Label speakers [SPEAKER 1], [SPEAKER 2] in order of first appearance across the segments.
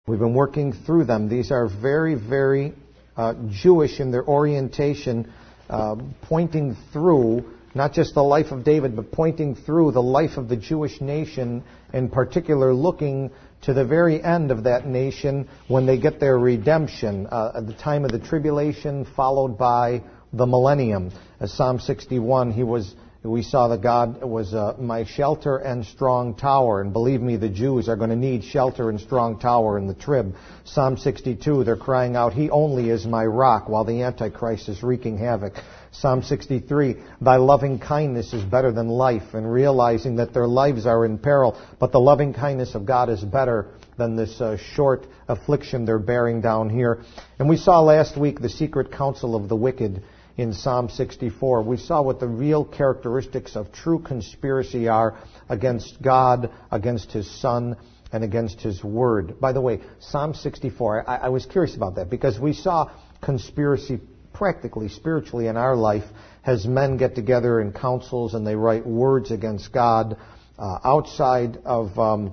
[SPEAKER 1] We've been working through them. These are very, very Jewish in their orientation, pointing through not just the life of David, but pointing through the life of the Jewish nation, in particular looking to the very end of that nation when they get their redemption, at the time of the tribulation, followed by the millennium. As Psalm 61, we saw that God was my shelter and strong tower. And believe me, the Jews are going to need shelter and strong tower in the trib. Psalm 62, they're crying out, He only is my rock, while the Antichrist is wreaking havoc. Psalm 63, Thy loving kindness is better than life, and realizing that their lives are in peril. But the loving kindness of God is better than this short affliction they're bearing down here. And we saw last week the secret counsel of the wicked in Psalm 64. We saw what the real characteristics of true conspiracy are against God, against His Son, and against His Word. By the way, Psalm 64, I was curious about that because we saw conspiracy practically, spiritually in our life as men get together in councils and they write words against God. Outside of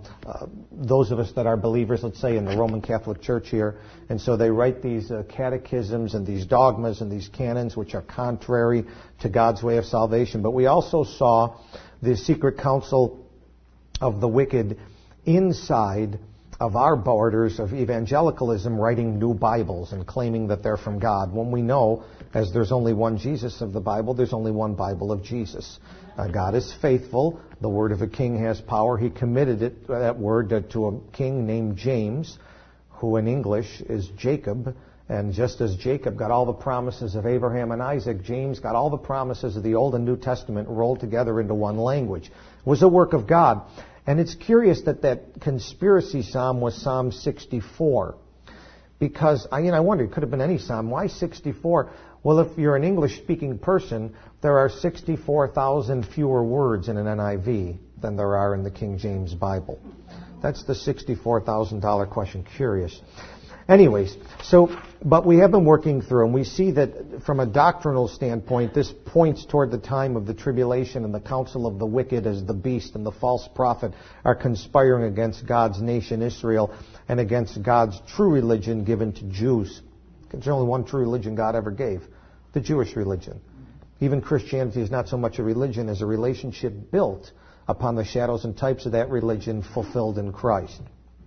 [SPEAKER 1] those of us that are believers, let's say in the Roman Catholic Church here. And so they write these catechisms and these dogmas and these canons which are contrary to God's way of salvation. But we also saw the secret counsel of the wicked inside of our borders of evangelicalism, writing new Bibles and claiming that they're from God, when we know, as there's only one Jesus of the Bible, there's only one Bible of Jesus. God is faithful. The word of a king has power. He committed that word to a king named James, who in English is Jacob. And just as Jacob got all the promises of Abraham and Isaac, James got all the promises of the Old and New Testament rolled together into one language. It was a work of God. And it's curious that conspiracy psalm was Psalm 64. Because, I wonder, it could have been any psalm. Why 64? Well, if you're an English-speaking person, there are 64,000 fewer words in an NIV than there are in the King James Bible. That's the $64,000 question. Curious. Anyways, but we have been working through, and we see that from a doctrinal standpoint, this points toward the time of the tribulation and the counsel of the wicked as the beast and the false prophet are conspiring against God's nation Israel and against God's true religion given to Jews. There's only one true religion God ever gave, the Jewish religion. Even Christianity is not so much a religion as a relationship built upon the shadows and types of that religion fulfilled in Christ.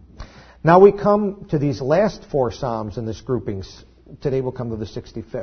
[SPEAKER 1] Now we come to these last four Psalms in this groupings. Today we'll come to the 65th.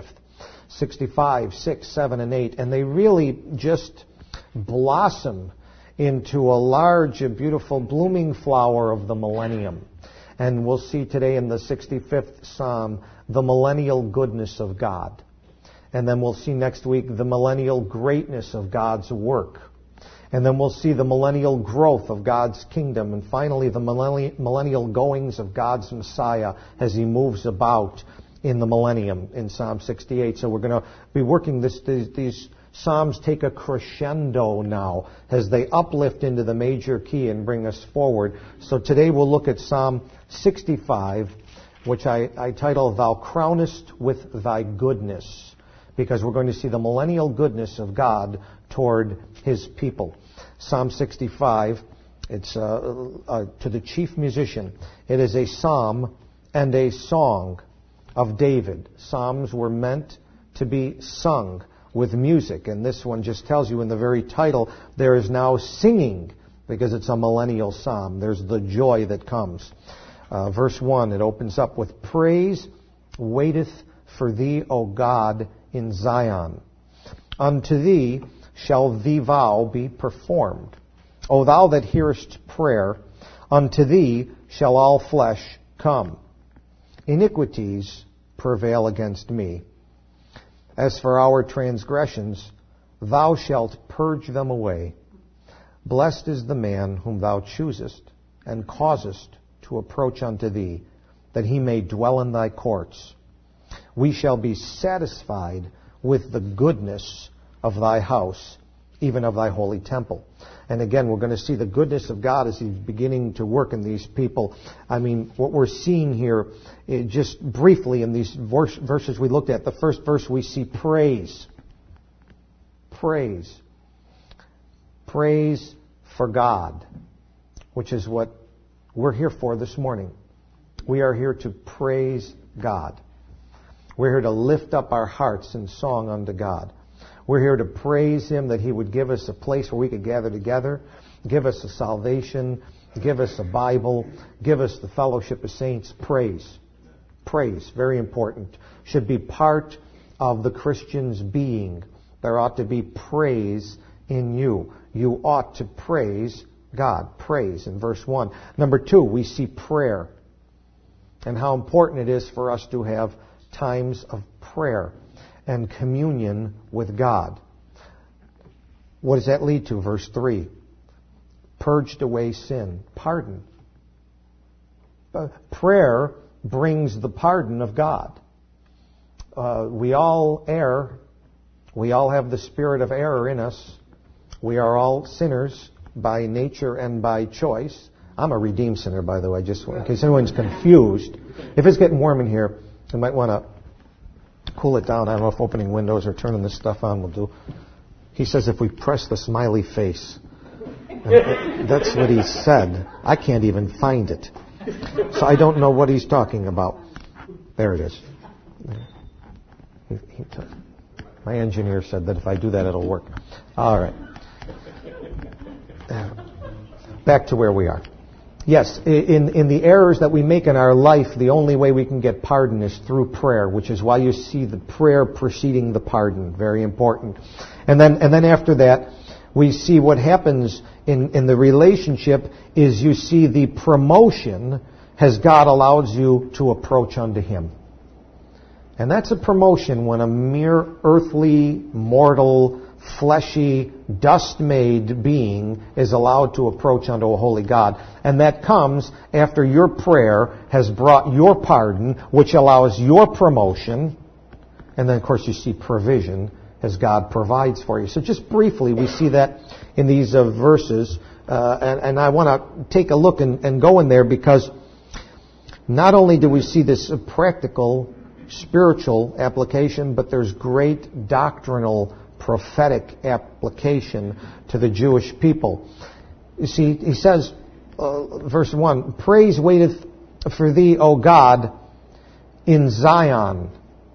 [SPEAKER 1] 65, 6, 7, and 8. And they really just blossom into a large, beautiful, blooming flower of the millennium. And we'll see today in the 65th Psalm the millennial goodness of God. And then we'll see next week the millennial greatness of God's work. And then we'll see the millennial growth of God's kingdom. And finally, the millennial goings of God's Messiah as He moves about in the millennium in Psalm 68. So we're going to be working these Psalms take a crescendo now as they uplift into the major key and bring us forward. So today we'll look at Psalm 65, which I title, Thou Crownest with Thy Goodness, because we're going to see the millennial goodness of God toward His people. Psalm 65, it's to the chief musician. It is a psalm and a song of David. Psalms were meant to be sung with music, and this one just tells you in the very title, there is now singing, because it's a millennial psalm. There's the joy that comes. Verse 1, it opens up with, Praise waiteth for thee, O God, in Zion. Unto thee shall the vow be performed. O thou that hearest prayer, unto thee shall all flesh come. Iniquities prevail against me. As for our transgressions, thou shalt purge them away. Blessed is the man whom thou choosest, and causest to approach unto thee, that he may dwell in thy courts. We shall be satisfied with the goodness of thy house, even of thy holy temple. And again, we're going to see the goodness of God as He's beginning to work in these people. I mean, what we're seeing here, just briefly in these verses we looked at, the first verse we see praise. Praise. Praise for God, which is what we're here for this morning. We are here to praise God. We're here to lift up our hearts in song unto God. We're here to praise Him that He would give us a place where we could gather together, give us a salvation, give us a Bible, give us the fellowship of saints. Praise. Praise, very important. Should be part of the Christian's being. There ought to be praise in you. You ought to praise God. Praise in verse 1. Number 2, we see prayer and how important it is for us to have times of prayer and communion with God. What does that lead to? Verse 3. Purged away sin. Pardon. Prayer brings the pardon of God. We all err. We all have the spirit of error in us. We are all sinners by nature and by choice. I'm a redeemed sinner, by the way, just in case anyone's confused. If it's getting warm in here, you might want to cool it down. I don't know if opening windows or turning this stuff on will do. He says if we press the smiley face. That's what he said. I can't even find it. So I don't know what he's talking about. There it is. My engineer said that if I do that, it'll work. All right. Back to where we are. Yes, in the errors that we make in our life, the only way we can get pardon is through prayer, which is why you see the prayer preceding the pardon. Very important. And then after that, we see what happens in the relationship is you see the promotion as God allows you to approach unto Him. And that's a promotion when a mere earthly, mortal, fleshy, dust-made being is allowed to approach unto a holy God. And that comes after your prayer has brought your pardon, which allows your promotion. And then, of course, you see provision as God provides for you. So just briefly, we see that in these verses. And I want to take a look and go in there because not only do we see this practical, spiritual application, but there's great doctrinal, prophetic application to the Jewish people. You see, he says, verse 1, praise waiteth for thee, O God, in Zion.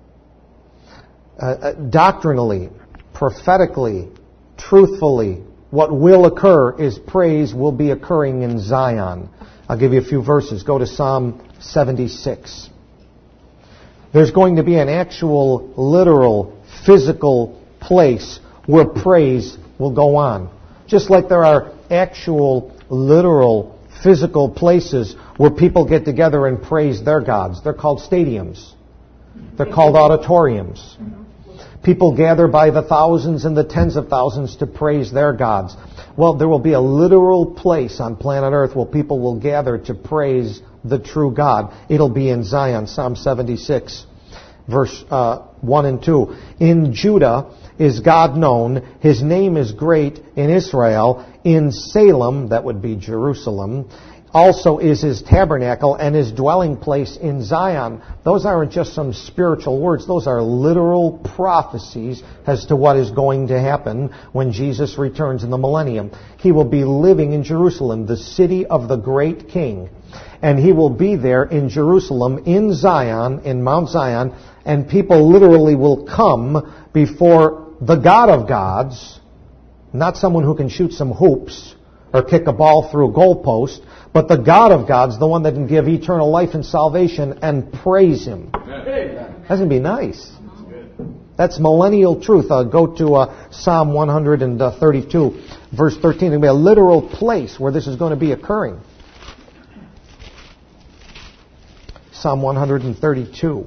[SPEAKER 1] Doctrinally, prophetically, truthfully, what will occur is praise will be occurring in Zion. I'll give you a few verses. Go to Psalm 76. There's going to be an actual, literal, physical place where praise will go on. Just like there are actual, literal, physical places where people get together and praise their gods. They're called stadiums. They're called auditoriums. People gather by the thousands and the tens of thousands to praise their gods. Well, there will be a literal place on planet Earth where people will gather to praise the true God. It'll be in Zion, Psalm 76, verse 1 and 2. In Judah is God known. His name is great in Israel. In Salem, that would be Jerusalem, also is His tabernacle and His dwelling place in Zion. Those aren't just some spiritual words. Those are literal prophecies as to what is going to happen when Jesus returns in the millennium. He will be living in Jerusalem, the city of the great King. And He will be there in Jerusalem, in Zion, in Mount Zion, and people literally will come before the God of gods, not someone who can shoot some hoops or kick a ball through a goalpost, but the God of gods, the one that can give eternal life and salvation, and praise Him. That's going to be nice. That's millennial truth. Go to Psalm 132, verse 13. There's going to be a literal place where this is going to be occurring. Psalm 132.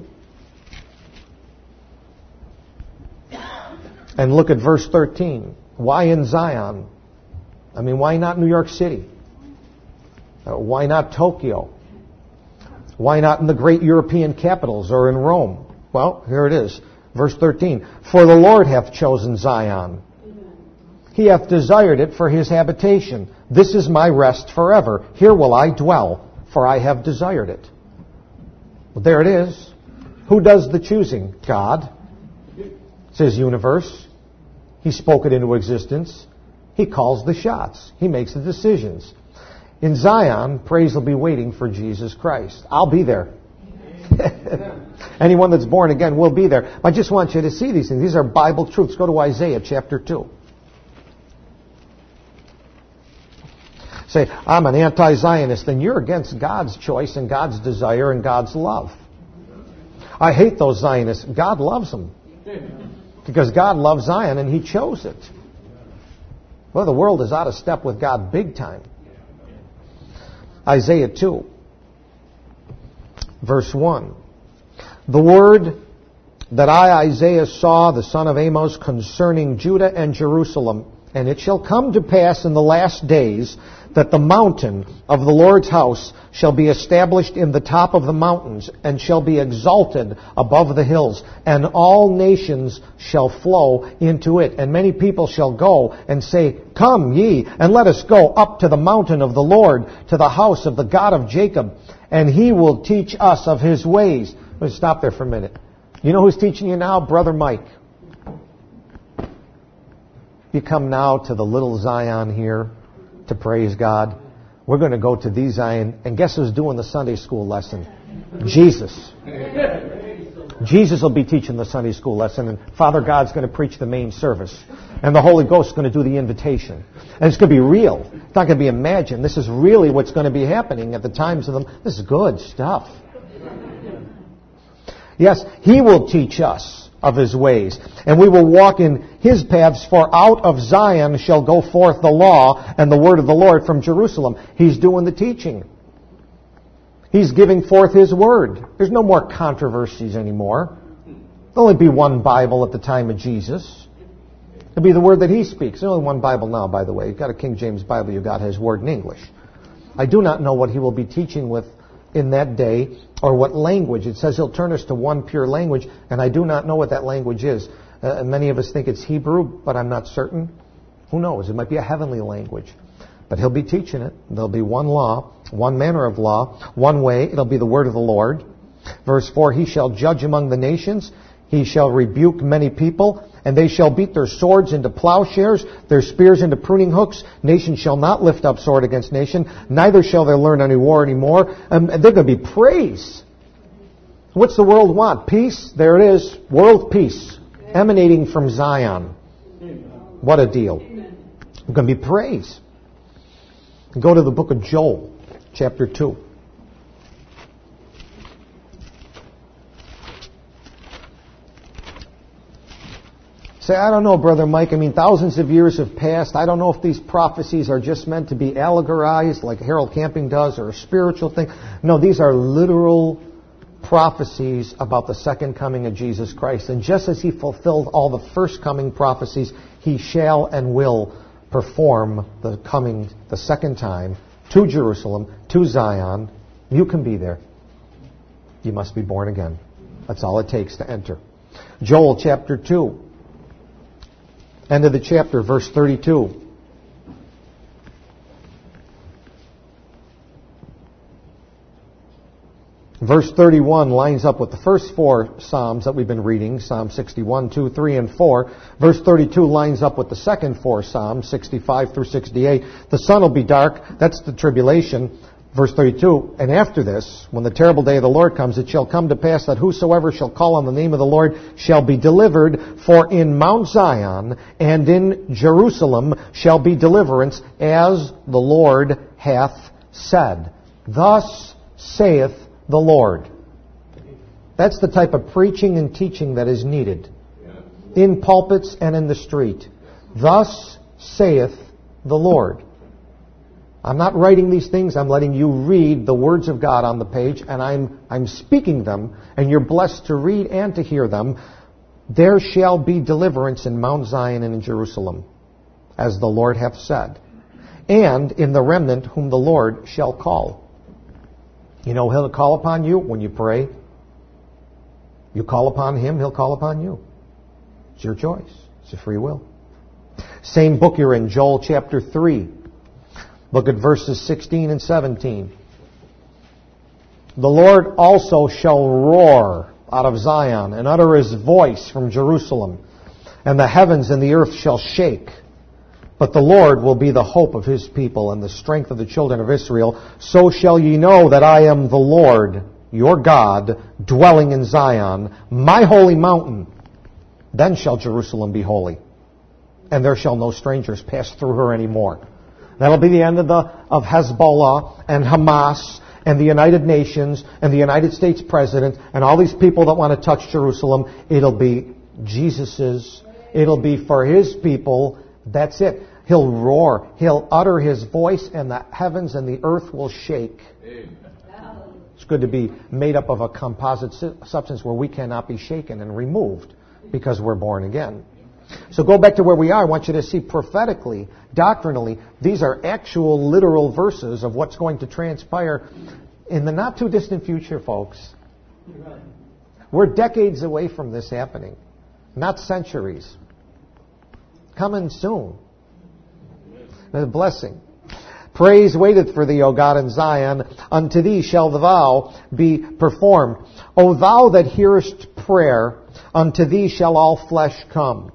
[SPEAKER 1] And look at verse 13. Why in Zion? I mean, why not New York City? Why not Tokyo? Why not in the great European capitals or in Rome? Well, here it is. Verse 13. For the Lord hath chosen Zion. He hath desired it for His habitation. This is my rest forever. Here will I dwell, for I have desired it. Well, there it is. Who does the choosing? God. It's His universe. He spoke it into existence. He calls the shots. He makes the decisions. In Zion, praise will be waiting for Jesus Christ. I'll be there. Anyone that's born again will be there. I just want you to see these things. These are Bible truths. Go to Isaiah chapter 2. Say, I'm an anti-Zionist. Then you're against God's choice and God's desire and God's love. I hate those Zionists. God loves them. Because God loves Zion and He chose it. Well, the world is out of step with God big time. Isaiah 2, verse 1. The word that I, Isaiah, saw, the son of Amos, concerning Judah and Jerusalem. And it shall come to pass in the last days that the mountain of the Lord's house shall be established in the top of the mountains, and shall be exalted above the hills, and all nations shall flow into it. And many people shall go and say, Come ye, and let us go up to the mountain of the Lord, to the house of the God of Jacob, and He will teach us of His ways. Let's stop there for a minute. You know who's teaching you now? Brother Mike. You come now to the little Zion here to praise God. We're going to go to the Zion. And guess who's doing the Sunday school lesson? Jesus. Jesus will be teaching the Sunday school lesson. And Father God's going to preach the main service. And the Holy Ghost is going to do the invitation. And it's going to be real. It's not going to be imagined. This is really what's going to be happening at the times of them. This is good stuff. Yes, He will teach us of His ways, and we will walk in His paths, for out of Zion shall go forth the law and the word of the Lord from Jerusalem. He's doing the teaching. He's giving forth His word. There's no more controversies anymore. There'll only be one Bible at the time of Jesus. It'll be the word that He speaks. There's only one Bible now, by the way. You've got a King James Bible, you've got His word in English. I do not know what He will be teaching with in that day, or what language. It says He'll turn us to one pure language, and I do not know what that language is. Many of us think it's Hebrew, but I'm not certain. Who knows? It might be a heavenly language. But He'll be teaching it. There'll be one law, one manner of law, one way. It'll be the word of the Lord. Verse 4, He shall judge among the nations. He shall rebuke many people, and they shall beat their swords into plowshares, their spears into pruning hooks. Nation shall not lift up sword against nation, neither shall they learn any war anymore. And they're going to be praise. What's the world want? Peace? There it is. World peace. Emanating from Zion. What a deal. It's going to be praise. Go to the book of Joel, chapter 2. Say, I don't know, Brother Mike. I mean, thousands of years have passed. I don't know if these prophecies are just meant to be allegorized like Harold Camping does, or a spiritual thing. No, these are literal prophecies about the second coming of Jesus Christ. And just as He fulfilled all the first coming prophecies, He shall and will perform the second time to Jerusalem, to Zion. You can be there. You must be born again. That's all it takes to enter. Joel chapter 2. End of the chapter, verse 32. Verse 31 lines up with the first four Psalms that we've been reading, Psalm 61, 2, 3, and 4. Verse 32 lines up with the second four Psalms, 65 through 68. The sun will be dark. That's the tribulation. Verse 32, and after this, when the terrible day of the Lord comes, it shall come to pass that whosoever shall call on the name of the Lord shall be delivered. For in Mount Zion and in Jerusalem shall be deliverance, as the Lord hath said. Thus saith the Lord. That's the type of preaching and teaching that is needed in pulpits and in the street. Thus saith the Lord. I'm not writing these things. I'm letting you read the words of God on the page, and I'm speaking them, and you're blessed to read and to hear them. There shall be deliverance in Mount Zion and in Jerusalem, as the Lord hath said, and in the remnant whom the Lord shall call. You know, He'll call upon you when you pray. You call upon Him, He'll call upon you. It's your choice. It's a free will. Same book you're in, Joel chapter 3. Look at verses 16 and 17. The Lord also shall roar out of Zion and utter His voice from Jerusalem, and the heavens and the earth shall shake. But the Lord will be the hope of His people and the strength of the children of Israel. So shall ye know that I am the Lord, your God, dwelling in Zion, my holy mountain. Then shall Jerusalem be holy, and there shall no strangers pass through her anymore. That'll be the end of Hezbollah and Hamas and the United Nations and the United States President and all these people that want to touch Jerusalem. It'll be Jesus's. It'll be for His people. That's it. He'll roar. He'll utter His voice, and the heavens and the earth will shake. Amen. It's good to be made up of a composite substance where we cannot be shaken and removed because we're born again. So go back to where we are. I want you to see prophetically, doctrinally, these are actual literal verses of what's going to transpire in the not too distant future, folks. We're decades away from this happening, not centuries. Coming soon. A blessing. Praise waiteth for thee, O God in Zion. Unto thee shall the vow be performed. O thou that hearest prayer, unto thee shall all flesh come.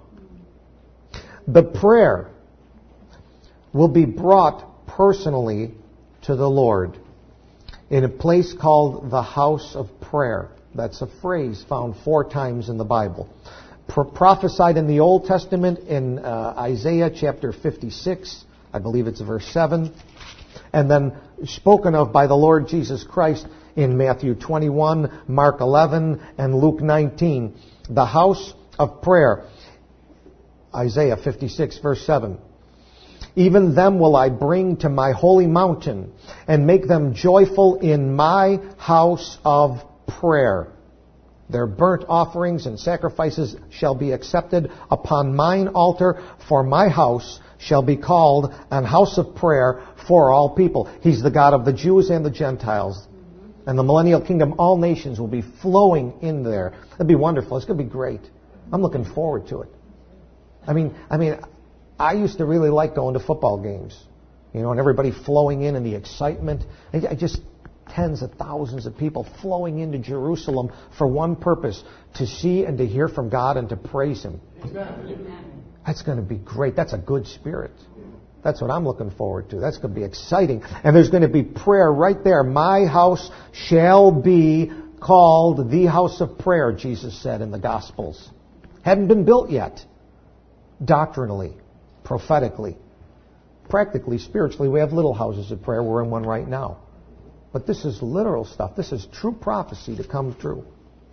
[SPEAKER 1] The prayer will be brought personally to the Lord in a place called the house of prayer. That's a phrase found 4 times in the Bible. Prophesied in the Old Testament in Isaiah chapter 56, I believe it's verse 7, and then spoken of by the Lord Jesus Christ in Matthew 21, Mark 11, and Luke 19. The house of prayer. Isaiah 56, verse 7. Even them will I bring to my holy mountain and make them joyful in my house of prayer. Their burnt offerings and sacrifices shall be accepted upon mine altar, for my house shall be called an house of prayer for all people. He's the God of the Jews and the Gentiles. And the millennial kingdom, all nations will be flowing in there. That'd be wonderful. It's going to be great. I'm looking forward to it. I mean, I used to really like going to football games, and everybody flowing in and the excitement. I just tens of thousands of people flowing into Jerusalem for one purpose, to see and to hear from God and to praise Him. Amen. That's going to be great. That's a good spirit. That's what I'm looking forward to. That's going to be exciting. And there's going to be prayer right there. My house shall be called the house of prayer, Jesus said in the Gospels. Hadn't been built yet. Doctrinally, prophetically, practically, spiritually, we have little houses of prayer. We're in one right now. But this is literal stuff. This is true prophecy to come true.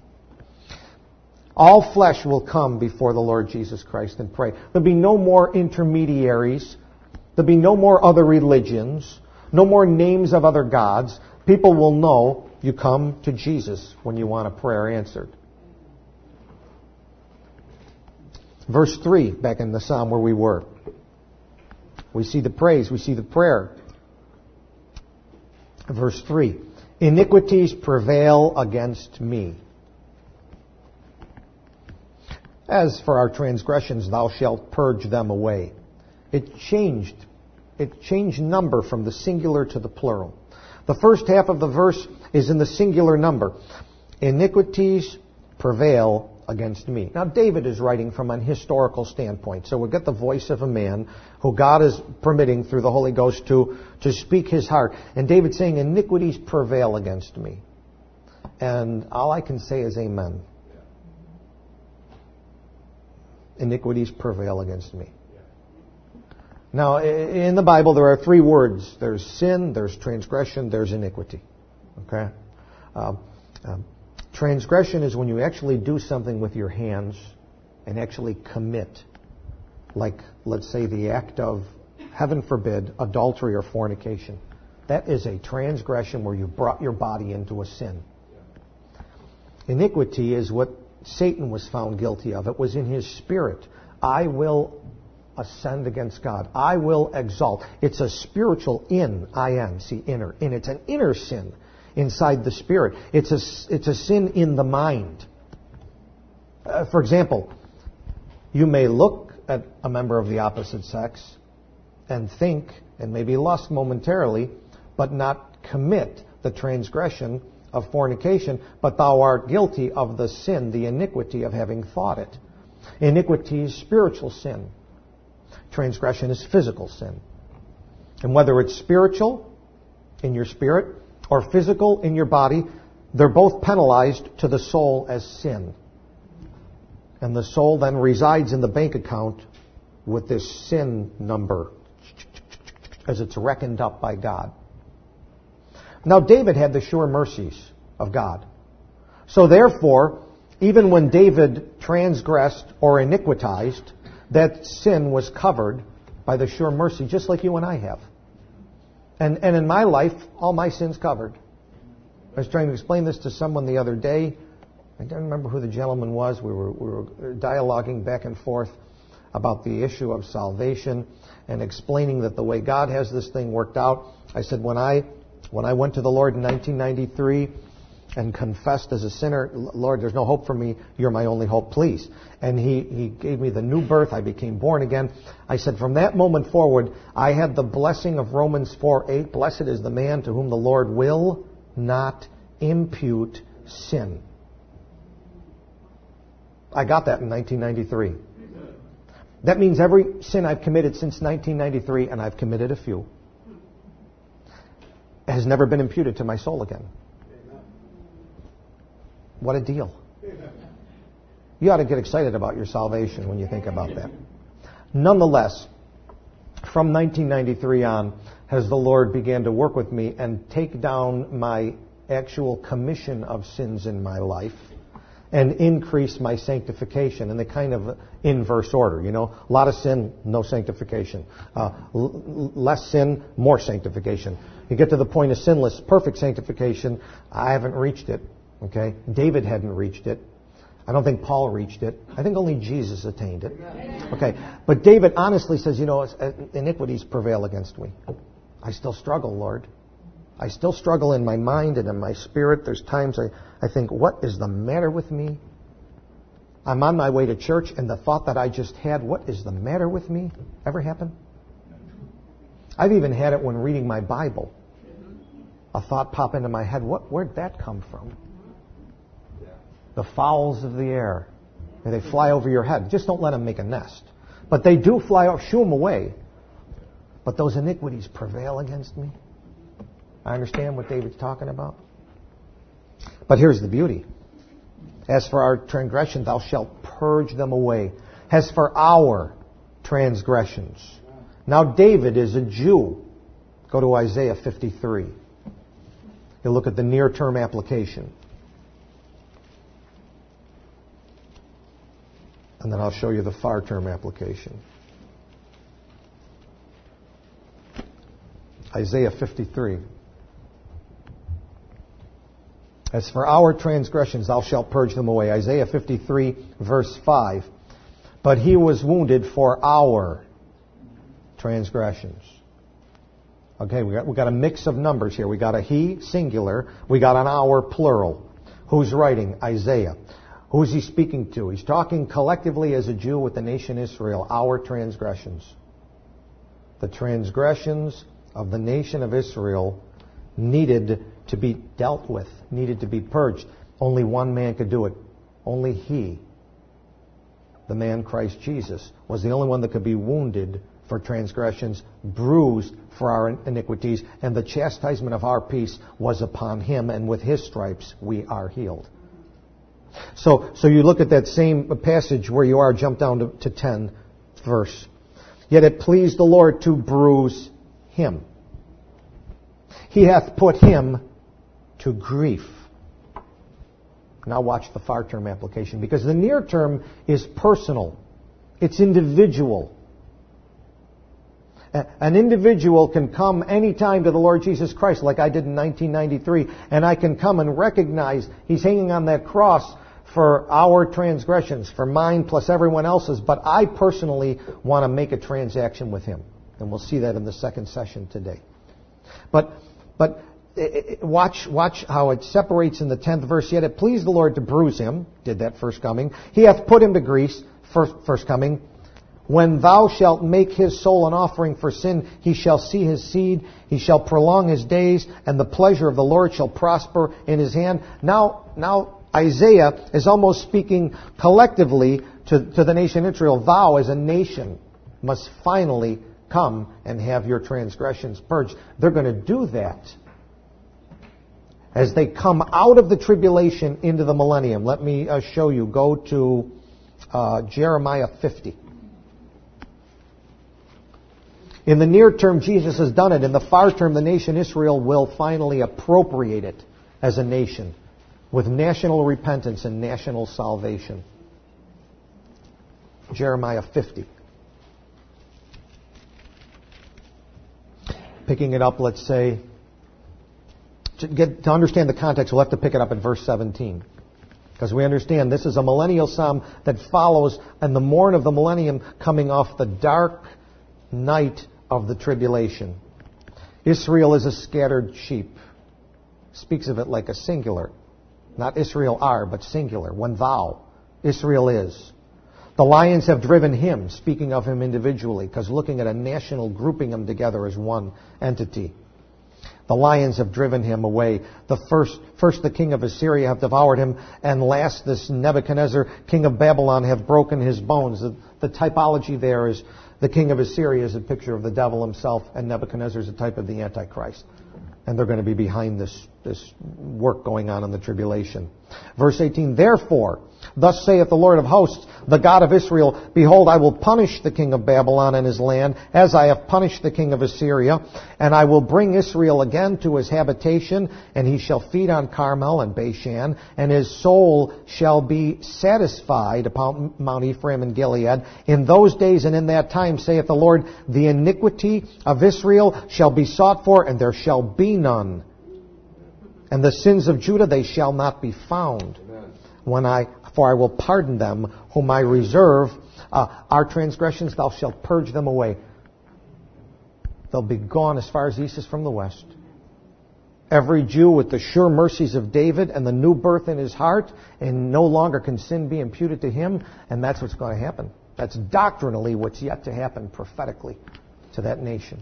[SPEAKER 1] All flesh will come before the Lord Jesus Christ and pray. There'll be no more intermediaries. There'll be no more other religions. No more names of other gods. People will know you come to Jesus when you want a prayer answered. Verse 3, back in the psalm where we were. We see the praise, we see the prayer. Verse 3, iniquities prevail against me. As for our transgressions, thou shalt purge them away. It changed number from the singular to the plural. The first half of the verse is in the singular number. Iniquities prevail against me. Now, David is writing from an historical standpoint. So we'll get the voice of a man who God is permitting through the Holy Ghost to speak his heart. And David's saying, iniquities prevail against me. And all I can say is amen. Iniquities prevail against me. Now, in the Bible, there are 3 words. There's sin, there's transgression, there's iniquity. Okay? Transgression is when you actually do something with your hands and actually commit. Like, let's say, the act of, heaven forbid, adultery or fornication. That is a transgression where you brought your body into a sin. Iniquity is what Satan was found guilty of. It was in his spirit. I will ascend against God. I will exalt. It's a spiritual in, see, inner. And it's an inner sin inside the spirit. It's a sin in the mind. For example, you may look at a member of the opposite sex and think and maybe lust momentarily, but not commit the transgression of fornication, but thou art guilty of the sin, the iniquity of having thought it. Iniquity is spiritual sin. Transgression is physical sin. And whether it's spiritual, in your spirit, or physical, in your body, they're both penalized to the soul as sin. And the soul then resides in the bank account with this sin number as it's reckoned up by God. Now, David had the sure mercies of God. So therefore, even when David transgressed or iniquitized, that sin was covered by the sure mercy, just like you and I have. And in my life, all my sins covered. I was trying to explain this to someone the other day. I don't remember who the gentleman was. We were dialoguing back and forth about the issue of salvation and explaining that the way God has this thing worked out. I said, when I went to the Lord in 1993 and confessed as a sinner, Lord, there's no hope for me. You're my only hope, please. And He gave me the new birth. I became born again. I said, from that moment forward, I had the blessing of Romans 4:8. Blessed is the man to whom the Lord will not impute sin. I got that in 1993. That means every sin I've committed since 1993, and I've committed a few, has never been imputed to my soul again. What a deal. You ought to get excited about your salvation when you think about that. Nonetheless, from 1993 on, has the Lord began to work with me and take down my actual commission of sins in my life and increase my sanctification in the kind of inverse order. You know, a lot of sin, no sanctification. Less sin, more sanctification. You get to the point of sinless, perfect sanctification. I haven't reached it. Okay? David hadn't reached it. I don't think Paul reached it. I think only Jesus attained it. Okay. But David honestly says, iniquities prevail against me. I still struggle, Lord. I still struggle in my mind and in my spirit. There's times I think, what is the matter with me? I'm on my way to church and the thought that I just had, what is the matter with me? Ever happen? I've even had it when reading my Bible. A thought pop into my head, where'd that come from? The fowls of the air. They fly over your head. Just don't let them make a nest. But they do fly off. Shoo them away. But those iniquities prevail against me. I understand what David's talking about. But here's the beauty. As for our transgressions, thou shalt purge them away. As for our transgressions. Now David is a Jew. Go to Isaiah 53. You'll look at the near-term application. And then I'll show you the far-term application. Isaiah 53. As for our transgressions, thou shalt purge them away. Isaiah 53, verse 5. But He was wounded for our transgressions. Okay, we got a mix of numbers here. We got a He, singular. We got an our, plural. Who's writing? Isaiah. Who is he speaking to? He's talking collectively as a Jew with the nation Israel. Our transgressions. The transgressions of the nation of Israel needed to be dealt with, needed to be purged. Only one man could do it. Only He, the man Christ Jesus, was the only one that could be wounded for transgressions, bruised for our iniquities, and the chastisement of our peace was upon Him, and with His stripes we are healed. So you look at that same passage where you are, jump down to 10th verse. Yet it pleased the Lord to bruise Him. He hath put Him to grief. Now watch the far term application, because the near term is personal. It's individual. An individual can come anytime to the Lord Jesus Christ, like I did in 1993, and I can come and recognize He's hanging on that cross for our transgressions, for mine plus everyone else's, but I personally want to make a transaction with Him. And we'll see that in the second session today. But watch how it separates in the 10th verse. Yet it pleased the Lord to bruise Him, did that first coming. He hath put Him to grief, first coming. When thou shalt make His soul an offering for sin, He shall see His seed, He shall prolong His days, and the pleasure of the Lord shall prosper in His hand. Now Isaiah is almost speaking collectively to the nation Israel. Thou as a nation. must finally come and have your transgressions purged. They're going to do that as they come out of the tribulation into the millennium. Let me show you. Go to Jeremiah 50. In the near term, Jesus has done it. In the far term, the nation Israel will finally appropriate it as a nation with national repentance and national salvation. Jeremiah 50. Picking it up, let's say, to understand the context, we'll have to pick it up at verse 17. Because we understand this is a millennial psalm that follows in the morn of the millennium, coming off the dark night of the tribulation. Israel is a scattered sheep. Speaks of it like a singular. Not Israel are, but singular. When thou, Israel is. The lions have driven him, speaking of him individually, because looking at a national, grouping them together as one entity. The lions have driven him away. First the king of Assyria have devoured him, and last this Nebuchadnezzar, king of Babylon, have broken his bones. The typology there is the king of Assyria is a picture of the devil himself, and Nebuchadnezzar is a type of the Antichrist. And they're going to be behind this work going on in the tribulation. Verse 18, therefore, thus saith the Lord of hosts, the God of Israel, behold, I will punish the king of Babylon and his land, as I have punished the king of Assyria, and I will bring Israel again to his habitation, and he shall feed on Carmel and Bashan, and his soul shall be satisfied upon Mount Ephraim and Gilead. In those days and in that time, saith the Lord, the iniquity of Israel shall be sought for, and there shall be none. And the sins of Judah, they shall not be found. For I will pardon them whom I reserve. Our transgressions, thou shalt purge them away. They'll be gone as far as the east is from the west. Every Jew with the sure mercies of David and the new birth in his heart, and no longer can sin be imputed to him, and that's what's going to happen. That's doctrinally what's yet to happen prophetically to that nation.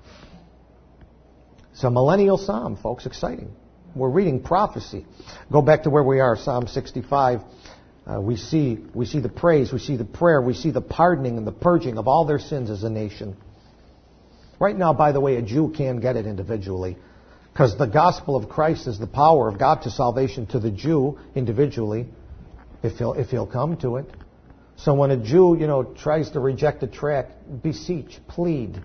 [SPEAKER 1] It's a millennial psalm, folks. Exciting. We're reading prophecy. Go back to where we are, Psalm 65. We see the praise, we see the prayer, we see the pardoning and the purging of all their sins as a nation. Right now, by the way, a Jew can get it individually, because the gospel of Christ is the power of God to salvation to the Jew individually, if he'll come to it. So when a Jew, tries to reject a tract, beseech, plead,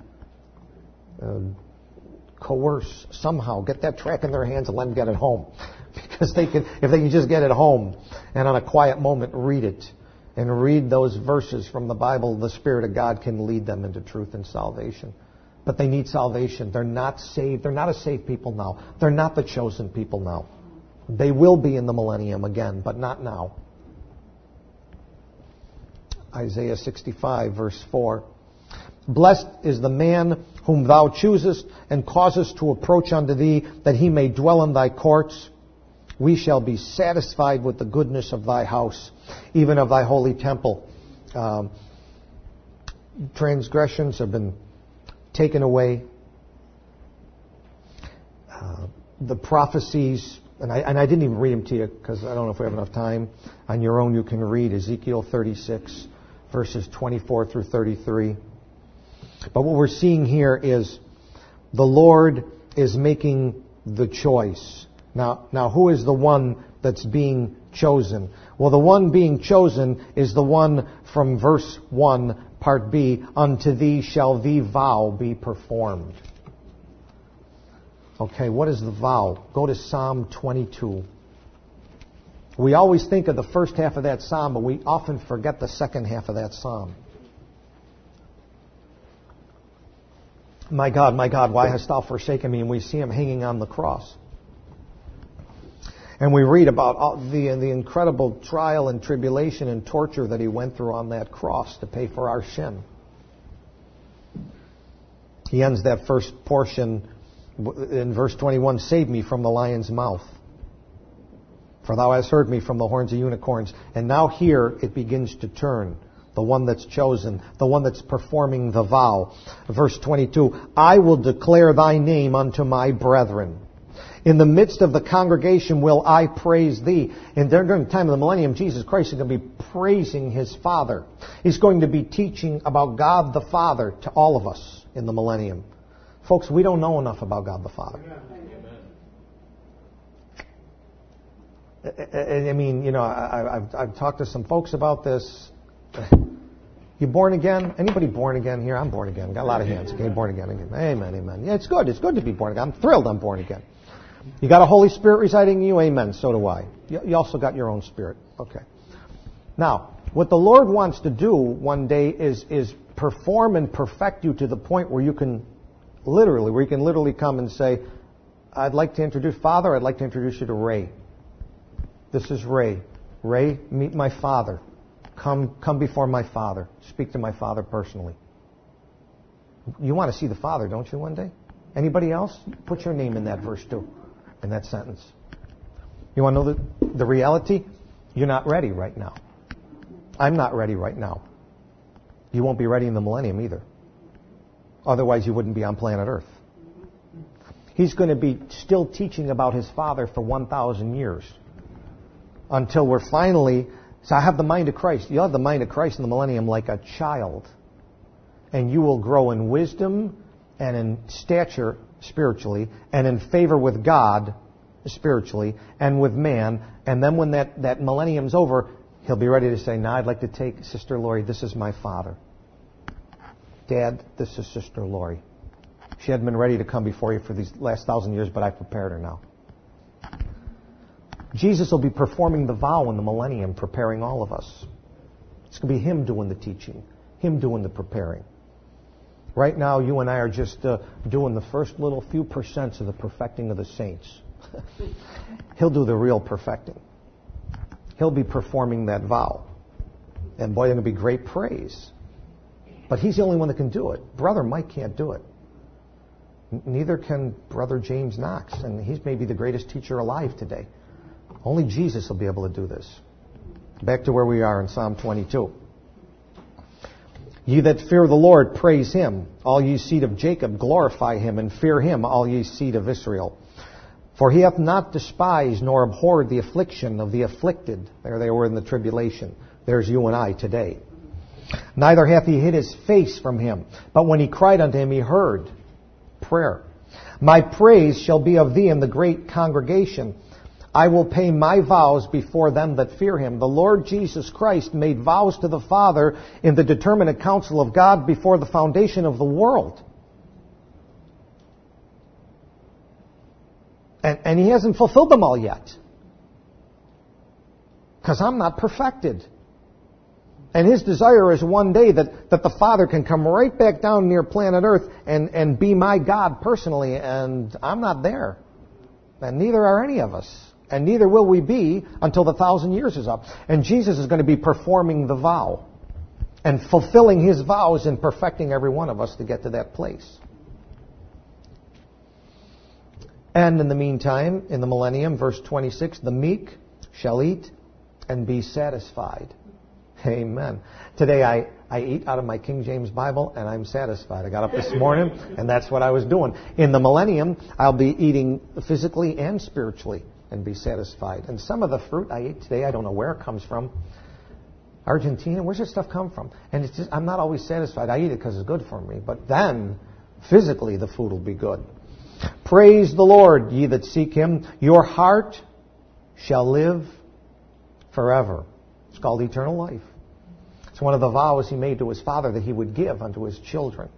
[SPEAKER 1] coerce, somehow get that tract in their hands and let them get it home. Because if they can just get it home and on a quiet moment read it and read those verses from the Bible, the Spirit of God can lead them into truth and salvation. But they need salvation. They're not saved. They're not a saved people now. They're not the chosen people now. They will be in the millennium again, but not now. Isaiah 65, verse 4. Blessed is the man whom thou choosest and causest to approach unto thee, that he may dwell in thy courts. We shall be satisfied with the goodness of thy house, even of thy holy temple. Transgressions have been taken away. The prophecies, and I didn't even read them to you because I don't know if we have enough time. On your own you can read Ezekiel 36, verses 24 through 33. But what we're seeing here is the Lord is making the choice. Now, who is the one that's being chosen? Well, the one being chosen is the one from verse 1, part B, unto thee shall the vow be performed. Okay, what is the vow? Go to Psalm 22. We always think of the first half of that psalm, but we often forget the second half of that psalm. My God, why hast thou forsaken me? And we see him hanging on the cross. And we read about the incredible trial and tribulation and torture that he went through on that cross to pay for our sin. He ends that first portion in verse 21, save me from the lion's mouth. For thou hast heard me from the horns of unicorns. And now here it begins to turn. The one that's chosen, the one that's performing the vow. Verse 22, I will declare thy name unto my brethren. In the midst of the congregation will I praise thee. And during the time of the millennium, Jesus Christ is going to be praising his Father. He's going to be teaching about God the Father to all of us in the millennium. Folks, we don't know enough about God the Father. I mean, you know, I've talked to some folks about this. You born again? Anybody born again here? I'm born again. Got a lot of hands. Okay, born again. Amen, amen. Yeah, it's good. It's good to be born again. I'm thrilled I'm born again. You got a Holy Spirit residing in you? Amen. So do I. You also got your own spirit. Okay. Now, what the Lord wants to do one day is perform and perfect you to the point where you can literally come and say, I'd like to introduce, Father, I'd like to introduce you to Ray. This is Ray. Ray, meet my Father. Come before my Father. Speak to my Father personally. You want to see the Father, don't you, one day? Anybody else? Put your name in that verse too, in that sentence. You want to know the reality? You're not ready right now. I'm not ready right now. You won't be ready in the millennium either. Otherwise, you wouldn't be on planet Earth. He's going to be still teaching about his Father for 1,000 years until we're finally... So I have the mind of Christ. You'll have the mind of Christ in the millennium like a child. And you will grow in wisdom and in stature spiritually and in favor with God spiritually and with man. And then when that millennium's over, he'll be ready to say, now I'd like to take Sister Lori. This is my Father. Dad, this is Sister Lori. She hadn't been ready to come before you for these last 1,000 years, but I've prepared her now. Jesus will be performing the vow in the millennium, preparing all of us. It's going to be him doing the teaching, him doing the preparing. Right now, you and I are just doing the first little few percents of the perfecting of the saints. He'll do the real perfecting. He'll be performing that vow. And boy, there's going to be great praise. But he's the only one that can do it. Brother Mike can't do it. Neither can Brother James Knox. And he's maybe the greatest teacher alive today. Only Jesus will be able to do this. Back to where we are in Psalm 22. Ye that fear the Lord, praise him. All ye seed of Jacob, glorify him, and fear him, all ye seed of Israel. For he hath not despised nor abhorred the affliction of the afflicted. There they were in the tribulation. There's you and I today. Neither hath he hid his face from him. But when he cried unto him, he heard. Prayer. My praise shall be of thee in the great congregation. I will pay my vows before them that fear him. The Lord Jesus Christ made vows to the Father in the determinate counsel of God before the foundation of the world. And he hasn't fulfilled them all yet. Because I'm not perfected. And his desire is one day that the Father can come right back down near planet Earth and be my God personally. And I'm not there. And neither are any of us. And neither will we be until the 1,000 years is up. And Jesus is going to be performing the vow and fulfilling his vows and perfecting every one of us to get to that place. And in the meantime, in the millennium, verse 26, the meek shall eat and be satisfied. Amen. Today I eat out of my King James Bible and I'm satisfied. I got up this morning and that's what I was doing. In the millennium, I'll be eating physically and spiritually and be satisfied. And some of the fruit I ate today, I don't know where it comes from. Argentina, where's this stuff come from? And it's just, I'm not always satisfied. I eat it because it's good for me. But then, physically, the food will be good. Praise the Lord, ye that seek him. Your heart shall live forever. It's called eternal life. It's one of the vows he made to his Father that he would give unto his children.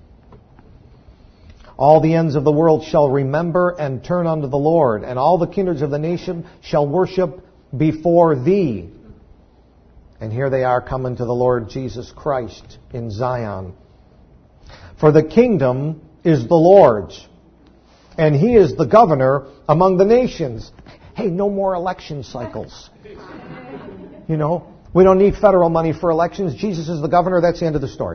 [SPEAKER 1] All the ends of the world shall remember and turn unto the Lord, and all the kindreds of the nation shall worship before thee. And here they are coming to the Lord Jesus Christ in Zion. For the kingdom is the Lord's, and he is the governor among the nations. Hey, no more election cycles. You know, we don't need federal money for elections. Jesus is the governor. That's the end of the story.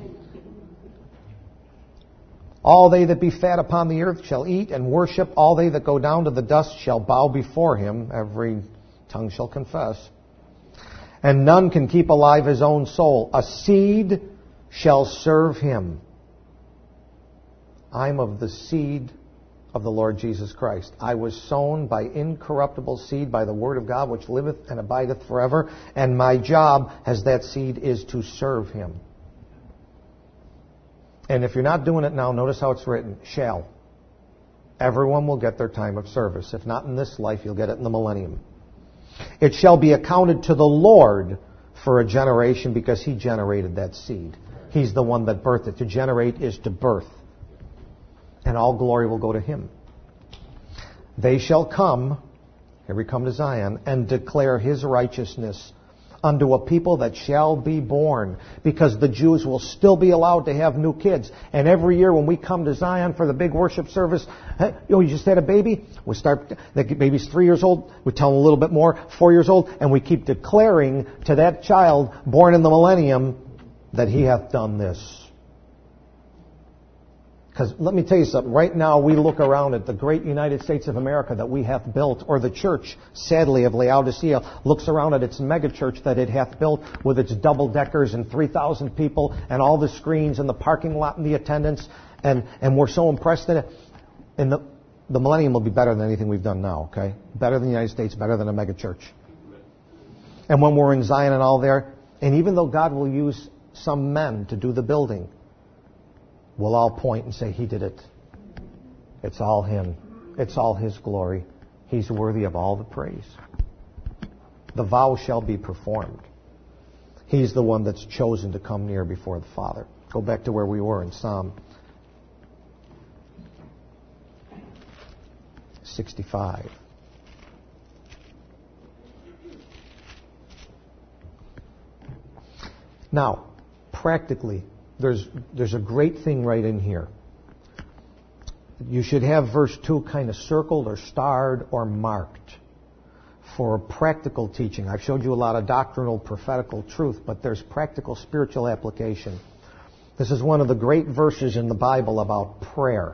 [SPEAKER 1] All they that be fat upon the earth shall eat and worship. All they that go down to the dust shall bow before him. Every tongue shall confess. And none can keep alive his own soul. A seed shall serve him. I'm of the seed of the Lord Jesus Christ. I was sown by incorruptible seed, by the word of God, which liveth and abideth forever. And my job as that seed is to serve Him. And if you're not doing it now, notice how it's written, shall. Everyone will get their time of service. If not in this life, you'll get it in the millennium. It shall be accounted to the Lord for a generation, because He generated that seed. He's the one that birthed it. To generate is to birth. And all glory will go to Him. They shall come, here we come to Zion, and declare His righteousness unto a people that shall be born. Because the Jews will still be allowed to have new kids. And every year when we come to Zion for the big worship service, you just had a baby? We start, the baby's 3 years old. We tell them a little bit more, 4 years old. And we keep declaring to that child born in the millennium that He hath done this. Because let me tell you something. Right now we look around at the great United States of America that we hath built, or the church, sadly, of Laodicea, looks around at its megachurch that it hath built with its double-deckers and 3,000 people and all the screens and the parking lot and the attendance. And we're so impressed in it. And the millennium will be better than anything we've done now, okay? Better than the United States, better than a megachurch. And when we're in Zion and all there, and even though God will use some men to do the building, we'll all point and say, He did it. It's all Him. It's all His glory. He's worthy of all the praise. The vow shall be performed. He's the one that's chosen to come near before the Father. Go back to where we were in Psalm 65. Now, practically, there's a great thing right in here. You should have verse 2 kind of circled or starred or marked for practical teaching. I've showed you a lot of doctrinal, prophetical truth, but there's practical spiritual application. This is one of the great verses in the Bible about prayer.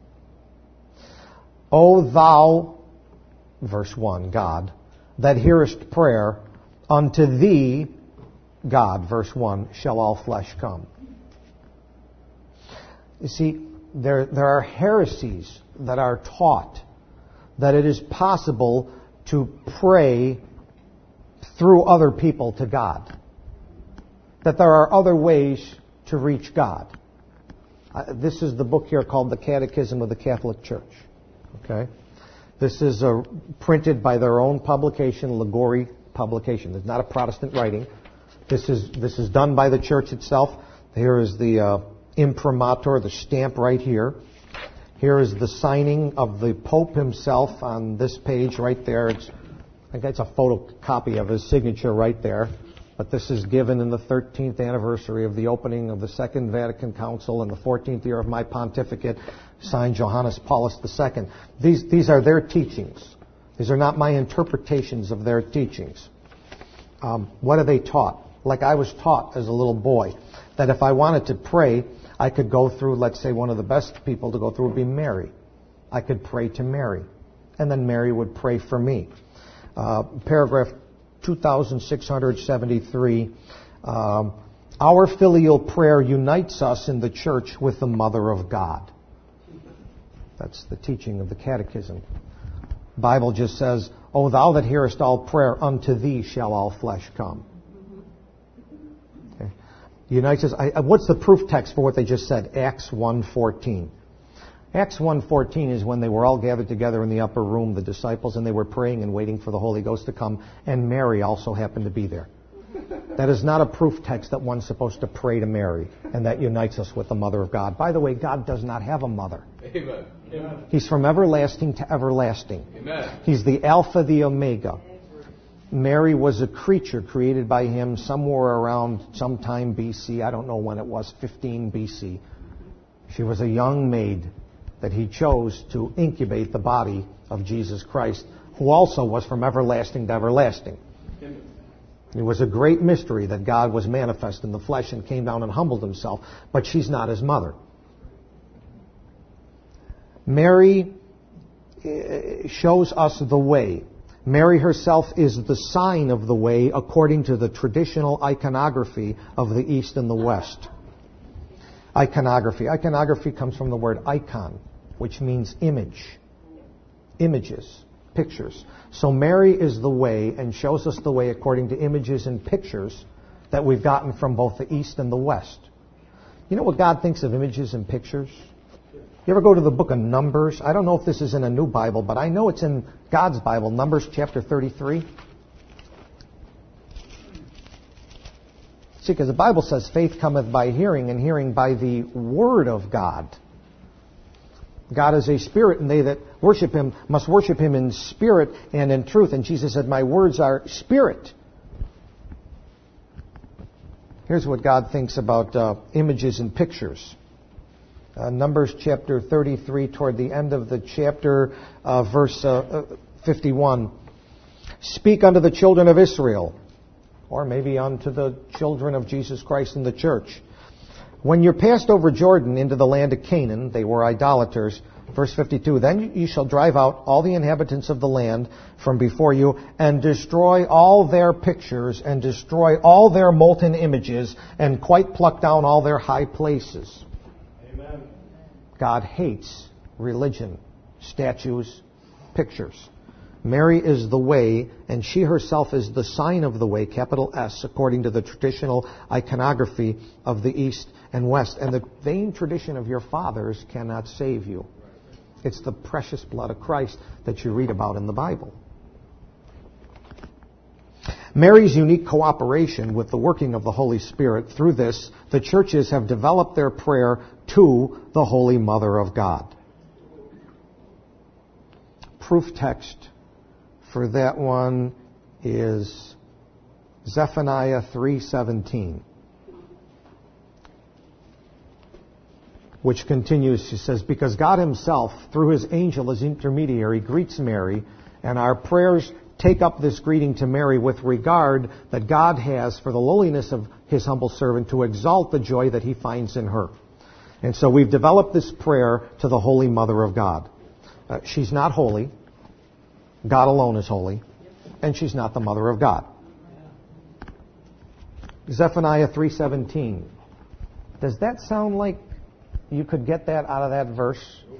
[SPEAKER 1] O thou, verse 1, God, that hearest prayer, unto thee, God, verse 1, shall all flesh come. You see, there are heresies that are taught that it is possible to pray through other people to God. That there are other ways to reach God. This is the book here called The Catechism of the Catholic Church. Okay? This is printed by their own publication, Ligori publication. It's not a Protestant writing. This is done by the church itself. Here is the imprimatur, the stamp right here. Here is the signing of the Pope himself on this page right there. I think it's a photocopy of his signature right there. But this is given in the 13th anniversary of the opening of the Second Vatican Council and the 14th year of my pontificate, signed Johannes Paulus II. These are their teachings. These are not my interpretations of their teachings. What are they taught? Like I was taught as a little boy, that if I wanted to pray, I could go through, let's say one of the best people to go through would be Mary. I could pray to Mary. And then Mary would pray for me. Paragraph 2673. Our filial prayer unites us in the church with the Mother of God. That's the teaching of the Catechism. The Bible just says, O thou that hearest all prayer, unto thee shall all flesh come. Okay. Unites us. What's the proof text for what they just said? Acts 1:14. Acts 1:14 is when they were all gathered together in the upper room, the disciples, and they were praying and waiting for the Holy Ghost to come, and Mary also happened to be there. That is not a proof text that one's supposed to pray to Mary, and that unites us with the Mother of God. By the way, God does not have a mother.
[SPEAKER 2] Amen.
[SPEAKER 1] He's from everlasting to everlasting.
[SPEAKER 2] Amen.
[SPEAKER 1] He's the Alpha, the Omega. Mary was a creature created by Him somewhere around sometime BC. I don't know when it was, 15 BC. She was a young maid that He chose to incubate the body of Jesus Christ, who also was from everlasting to everlasting. It was a great mystery that God was manifest in the flesh and came down and humbled Himself, but she's not His mother. Mary shows us the way. Mary herself is the sign of the way according to the traditional iconography of the East and the West. Iconography. Iconography comes from the word icon. which means image. Images, pictures. So Mary is the way and shows us the way according to images and pictures that we've gotten from both the East and the West. You know what God thinks of images and pictures? You ever go to the book of Numbers? I don't know if this is in a new Bible, but I know it's in God's Bible, Numbers chapter 33. See, because the Bible says faith cometh by hearing, and hearing by the Word of God. God is a spirit, and they that worship Him must worship Him in spirit and in truth. And Jesus said, my words are spirit. Here's what God thinks about images and pictures. Numbers chapter 33, toward the end of the chapter, verse 51. Speak unto the children of Israel, or maybe unto the children of Jesus Christ in the church. When you're passed over Jordan into the land of Canaan, they were idolaters. Verse 52, then you shall drive out all the inhabitants of the land from before you, and destroy all their pictures, and destroy all their molten images, and quite pluck down all their high places. Amen. God hates religion, statues, pictures. Mary is the way, and she herself is the sign of the way, capital S, according to the traditional iconography of the East and West. And the vain tradition of your fathers cannot save you. It's the precious blood of Christ that you read about in the Bible. Mary's unique cooperation with the working of the Holy Spirit, through this, the churches have developed their prayer to the Holy Mother of God. Proof text for that one is Zephaniah 3:17, which continues, she says, because God Himself, through His angel as intermediary, greets Mary, and our prayers take up this greeting to Mary with regard that God has for the lowliness of His humble servant, to exalt the joy that He finds in her. And so we've developed this prayer to the Holy Mother of God. She's not holy. God alone is holy. And she's not the Mother of God. Zephaniah 3:17. Does that sound like you could get that out of that verse?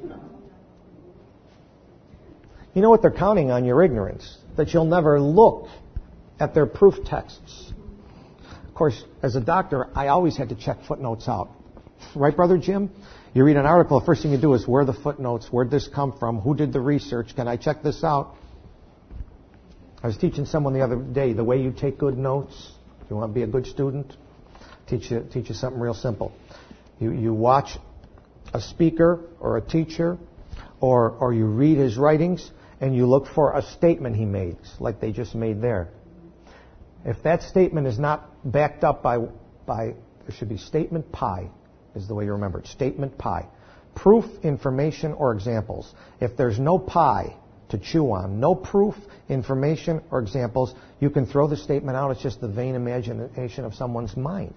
[SPEAKER 1] You know what they're counting on? Your ignorance. That you'll never look at their proof texts. Of course, as a doctor, I always had to check footnotes out. Right, Brother Jim? You read an article, the first thing you do is, where are the footnotes? Where did this come from? Who did the research? Can I check this out? I was teaching someone the other day, the way you take good notes. If you want to be a good student, teach you something real simple. You watch a speaker or a teacher, or you read his writings, and you look for a statement he makes, like they just made there. If that statement is not backed up by there should be statement pi, is the way you remember it. Statement pi. Proof, information, or examples. If there's no pi to chew on, no proof, information, or examples, you can throw the statement out. It's just the vain imagination of someone's mind.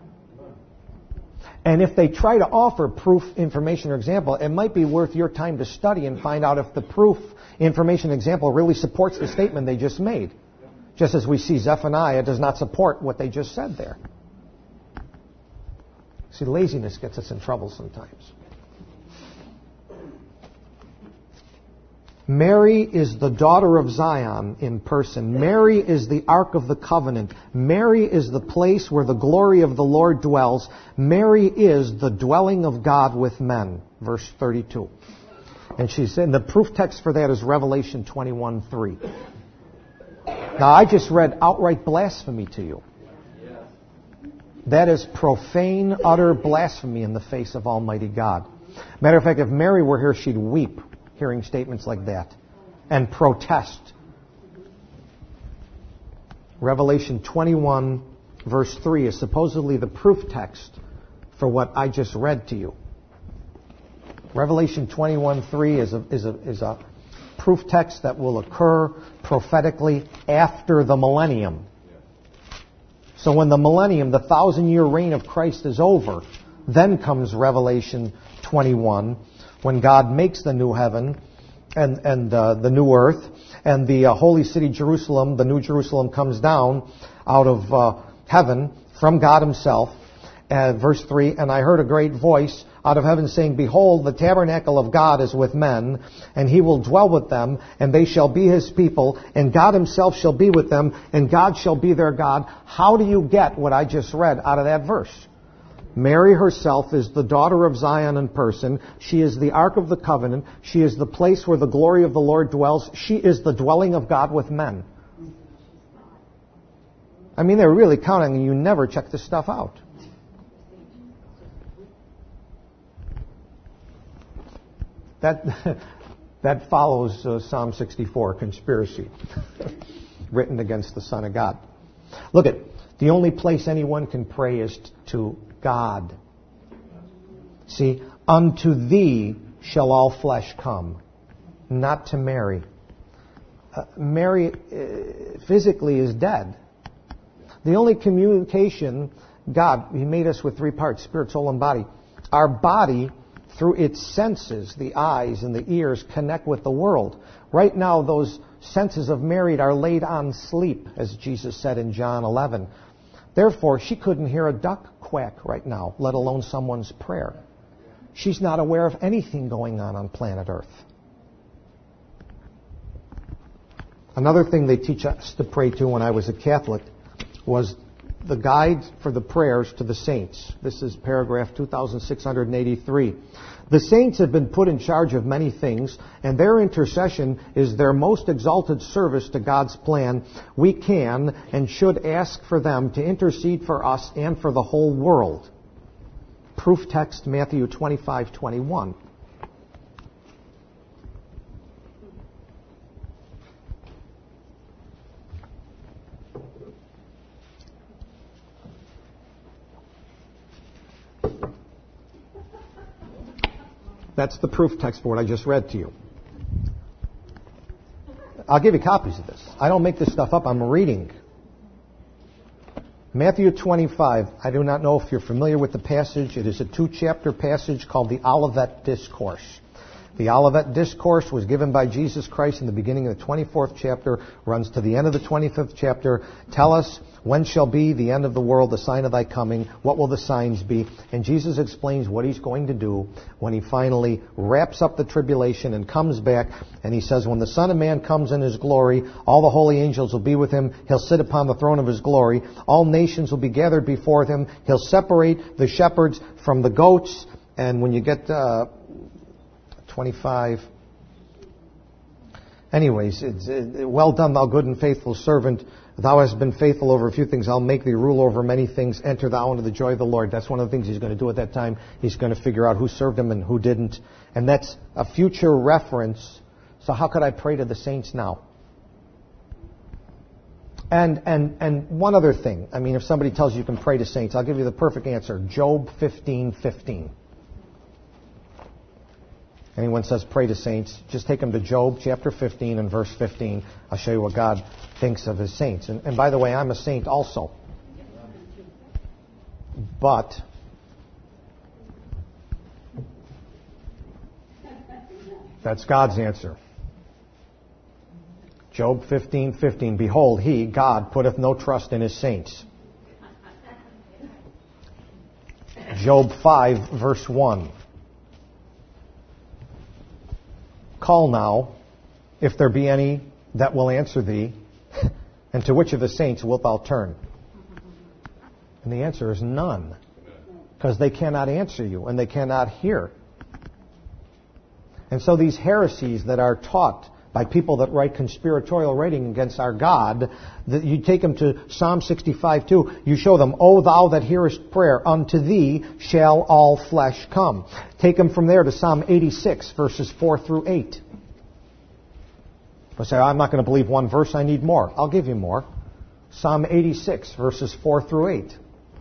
[SPEAKER 1] And if they try to offer proof, information, or example, it might be worth your time to study and find out if the proof, information, example really supports the statement they just made. Just as we see Zephaniah does not support what they just said there. See, laziness gets us in trouble sometimes. Mary is the daughter of Zion in person. Mary is the Ark of the Covenant. Mary is the place where the glory of the Lord dwells. Mary is the dwelling of God with men. Verse 32. And she said, the proof text for that is Revelation 21:3. Now, I just read outright blasphemy to you. That is profane, utter blasphemy in the face of Almighty God. Matter of fact, if Mary were here, she'd weep hearing statements like that and protest. Revelation 21 verse 3 is supposedly the proof text for what I just read to you. Revelation 21:3 is a proof text that will occur prophetically after the millennium. So when the millennium, the 1,000-year reign of Christ is over, then comes Revelation 21, when God makes the new heaven and the new earth, and the holy city Jerusalem, the new Jerusalem, comes down out of heaven from God Himself. Verse 3, and I heard a great voice out of heaven, saying, Behold, the tabernacle of God is with men, and he will dwell with them, and they shall be his people, and God himself shall be with them, and God shall be their God. How do you get what I just read out of that verse? Mary herself is the daughter of Zion in person. She is the Ark of the Covenant. She is the place where the glory of the Lord dwells. She is the dwelling of God with men. I mean, they're really counting, and you never check this stuff out. That follows Psalm 64, conspiracy, written against the Son of God. Look at, the only place anyone can pray is to God. See, unto thee shall all flesh come, not to Mary. Mary physically is dead. The only communication, God, he made us with three parts, spirit, soul, and body. Our body, through its senses, the eyes and the ears, connect with the world. Right now, those senses of Mary are laid on sleep, as Jesus said in John 11. Therefore, she couldn't hear a duck quack right now, let alone someone's prayer. She's not aware of anything going on planet Earth. Another thing they teach us to pray to when I was a Catholic was the guide for the prayers to the saints. This is paragraph 2683. The saints have been put in charge of many things, and their intercession is their most exalted service to God's plan. We can and should ask for them to intercede for us and for the whole world. Proof text, Matthew 25:21. That's the proof text for what I just read to you. I'll give you copies of this. I don't make this stuff up. I'm reading. Matthew 25. I do not know if you're familiar with the passage. It is a 2-chapter passage called the Olivet Discourse. The Olivet Discourse was given by Jesus Christ in the beginning of the 24th chapter, runs to the end of the 25th chapter. Tell us, when shall be the end of the world, the sign of thy coming? What will the signs be? And Jesus explains what he's going to do when he finally wraps up the tribulation and comes back. And he says, when the Son of Man comes in his glory, all the holy angels will be with him. He'll sit upon the throne of his glory. All nations will be gathered before him. He'll separate the shepherds from the goats. And when you get 25. Anyways, it's well done, thou good and faithful servant. Thou hast been faithful over a few things. I'll make thee rule over many things. Enter thou into the joy of the Lord. That's one of the things he's going to do at that time. He's going to figure out who served him and who didn't. And that's a future reference. So how could I pray to the saints now? And one other thing. I mean, if somebody tells you can pray to saints, I'll give you the perfect answer. Job 15:15. Anyone says pray to saints, just take them to Job chapter 15 and verse 15. I'll show you what God thinks of his saints. And by the way, I'm a saint also. But that's God's answer. Job 15:15. Behold, he, God, putteth no trust in his saints. Job 5 verse 1. Call now, if there be any that will answer thee, and to which of the saints wilt thou turn? And the answer is none, because they cannot answer you, and they cannot hear. And so these heresies that are taught by people that write conspiratorial writing against our God, that you take them to Psalm 65:2, you show them, O thou that hearest prayer, unto thee shall all flesh come. Take them from there to Psalm 86, verses 4 through 8. I say, I'm not going to believe one verse, I need more. I'll give you more. Psalm 86, verses 4 through 8.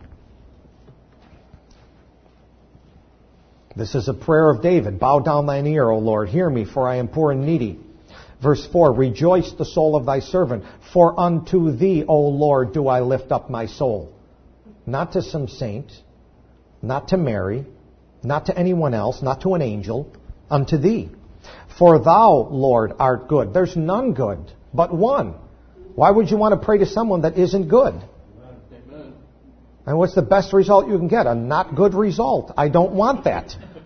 [SPEAKER 1] This is a prayer of David. Bow down thine ear, O Lord, hear me, for I am poor and needy. Verse 4, rejoice the soul of thy servant, for unto thee, O Lord, do I lift up my soul. Not to some saint, not to Mary, not to anyone else, not to an angel, unto thee. For thou, Lord, art good. There's none good, but one. Why would you want to pray to someone that isn't good? Amen. And what's the best result you can get? A not good result. I don't want that.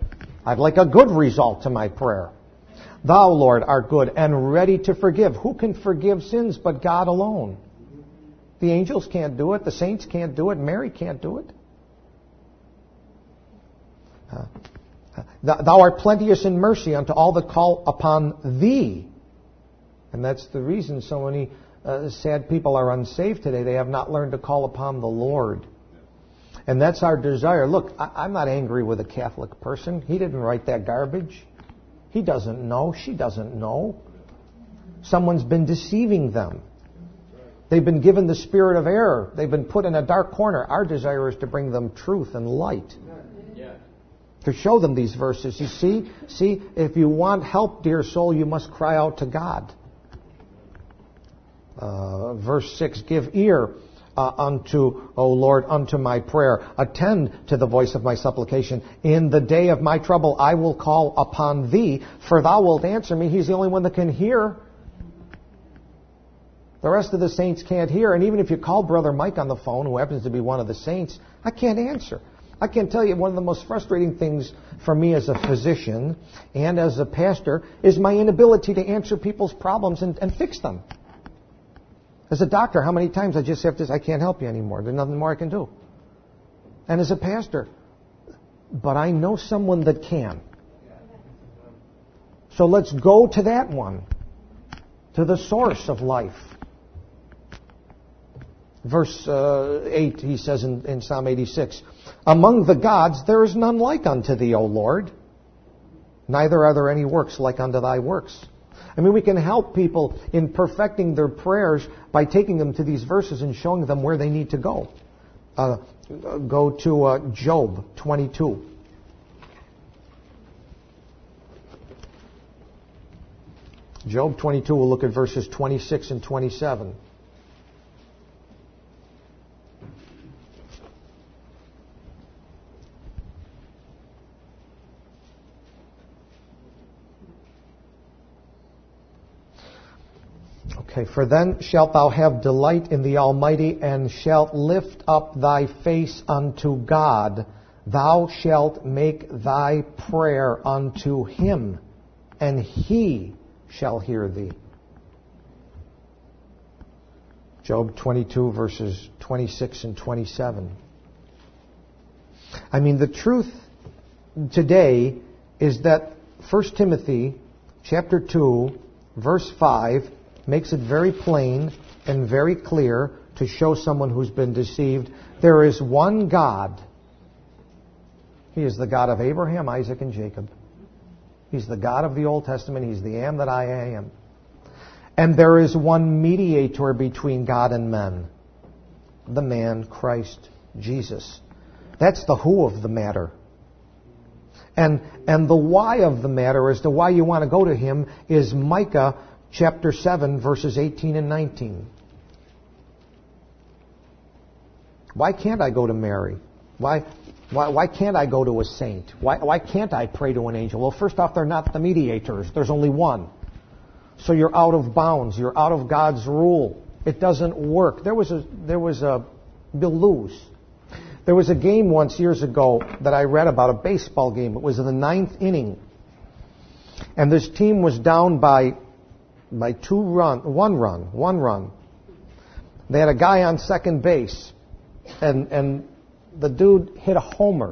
[SPEAKER 1] I'd like a good result to my prayer. Thou, Lord, art good and ready to forgive. Who can forgive sins but God alone? The angels can't do it. The saints can't do it. Mary can't do it. Thou art plenteous in mercy unto all that call upon Thee. And that's the reason so many sad people are unsaved today. They have not learned to call upon the Lord. And that's our desire. Look, I'm not angry with a Catholic person. He didn't write that garbage. He doesn't know. She doesn't know. Someone's been deceiving them. They've been given the spirit of error. They've been put in a dark corner. Our desire is to bring them truth and light. To show them these verses. You see, if you want help, dear soul, you must cry out to God. Verse 6, give ear unto, O Lord, unto my prayer. Attend to the voice of my supplication. In the day of my trouble, I will call upon Thee, for Thou wilt answer me. He's the only one that can hear. The rest of the saints can't hear. And even if you call Brother Mike on the phone, who happens to be one of the saints, I can't answer. I can tell you one of the most frustrating things for me as a physician and as a pastor is my inability to answer people's problems and fix them. As a doctor, how many times I just have to say, I can't help you anymore. There's nothing more I can do. And as a pastor, but I know someone that can. So let's go to that one, to the source of life. Verse 8, he says in Psalm 86, among the gods there is none like unto Thee, O Lord. Neither are there any works like unto Thy works. I mean, we can help people in perfecting their prayers by taking them to these verses and showing them where they need to go. Go to Job 22. Job 22, we'll look at verses 26 and 27. Okay, for then shalt thou have delight in the Almighty, and shalt lift up thy face unto God. Thou shalt make thy prayer unto Him, and He shall hear thee. Job 22, verses 26 and 27. I mean, the truth today is that 1 Timothy chapter 2, verse 5, makes it very plain and very clear to show someone who's been deceived. There is one God. He is the God of Abraham, Isaac, and Jacob. He's the God of the Old Testament. He's the Am that I am. And there is one mediator between God and men. The man, Christ Jesus. That's the who of the matter. And the why of the matter as to why you want to go to Him is Micah chapter 7, verses 18 and 19. Why can't I go to Mary? Why can't I go to a saint? Why can't I pray to an angel? Well, first off, they're not the mediators. There's only one. So you're out of bounds. You're out of God's rule. It doesn't work. There was Bill Lewis. There was a game once years ago that I read about, a baseball game. It was in the 9th inning. And this team was down by one run. They had a guy on second base, and the dude hit a homer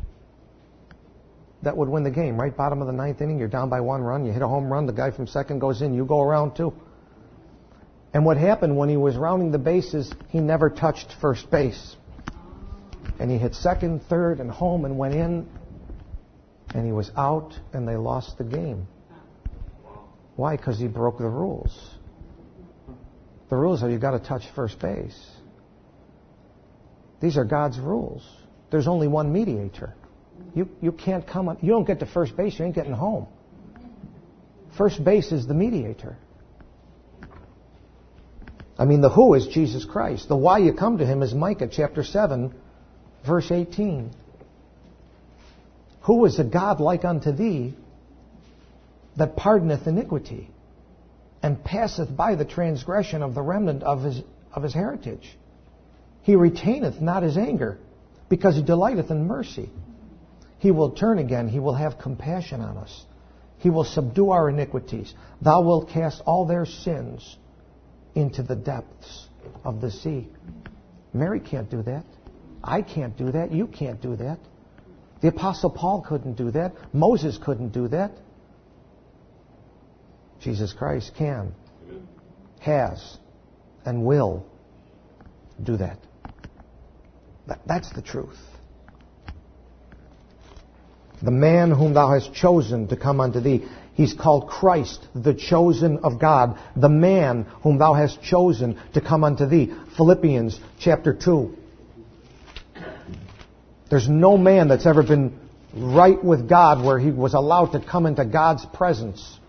[SPEAKER 1] that would win the game. Right bottom of the 9th inning, you're down by 1 run, you hit a home run, the guy from second goes in, you go around too. And what happened when he was rounding the bases, he never touched first base. And he hit second, third, and home and went in, and he was out, and they lost the game. Why? Because he broke the rules. The rules are you've got to touch first base. These are God's rules. There's only one mediator. You can't come on. You don't get to first base, you ain't getting home. First base is the mediator. I mean, the who is Jesus Christ. The why you come to Him is Micah chapter 7, verse 18. Who is a God like unto Thee, that pardoneth iniquity, and passeth by the transgression of the remnant of his heritage? He retaineth not His anger, because He delighteth in mercy. He will turn again. He will have compassion on us. He will subdue our iniquities. Thou wilt cast all their sins into the depths of the sea. Mary can't do that. I can't do that. You can't do that. The Apostle Paul couldn't do that. Moses couldn't do that. Jesus Christ can, has, and will do that. That's the truth. The man whom thou hast chosen to come unto thee. He's called Christ, the chosen of God. The man whom thou hast chosen to come unto thee. Philippians chapter 2. There's no man that's ever been right with God where he was allowed to come into God's presence.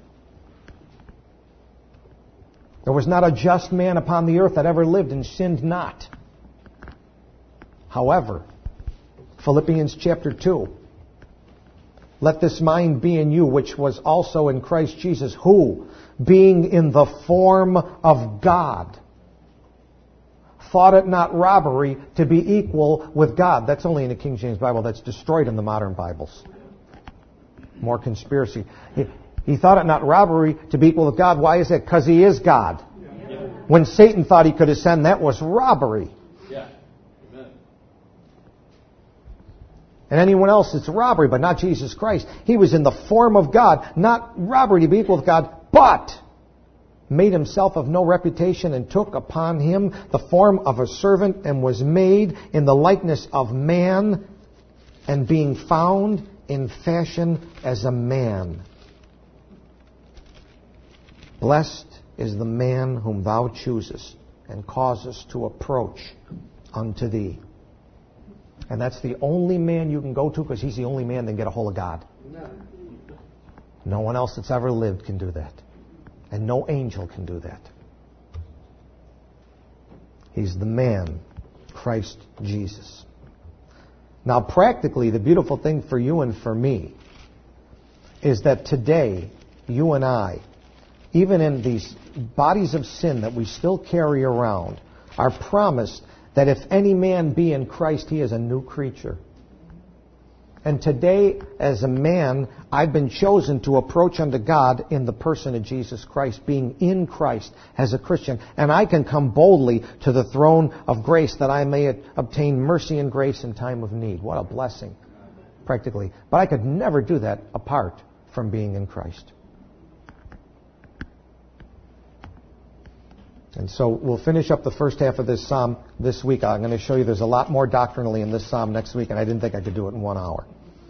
[SPEAKER 1] There was not a just man upon the earth that ever lived and sinned not. However, Philippians chapter 2. Let this mind be in you, which was also in Christ Jesus, who, being in the form of God, thought it not robbery to be equal with God. That's only in the King James Bible. That's destroyed in the modern Bibles. More conspiracy. He thought it not robbery to be equal with God. Why is that? Because He is God. Yeah. When Satan thought he could ascend, that was robbery.
[SPEAKER 2] Yeah. Amen.
[SPEAKER 1] And anyone else, it's robbery, but not Jesus Christ. He was in the form of God, not robbery to be equal with God, but made Himself of no reputation and took upon Him the form of a servant and was made in the likeness of man, and being found in fashion as a man. Blessed is the man whom thou choosest and causest to approach unto thee. And that's the only man you can go to, because he's the only man that can get a hold of God. No one else that's ever lived can do that. And no angel can do that. He's the man, Christ Jesus. Now, practically, the beautiful thing for you and for me is that today, you and I, even in these bodies of sin that we still carry around, are promised that if any man be in Christ, he is a new creature. And today, as a man, I've been chosen to approach unto God in the person of Jesus Christ, being in Christ as a Christian. And I can come boldly to the throne of grace that I may obtain mercy and grace in time of need. What a blessing, practically. But I could never do that apart from being in Christ. And so we'll finish up the first half of this psalm this week. I'm going to show you there's a lot more doctrinally in this psalm next week, and I didn't think I could do it in 1 hour.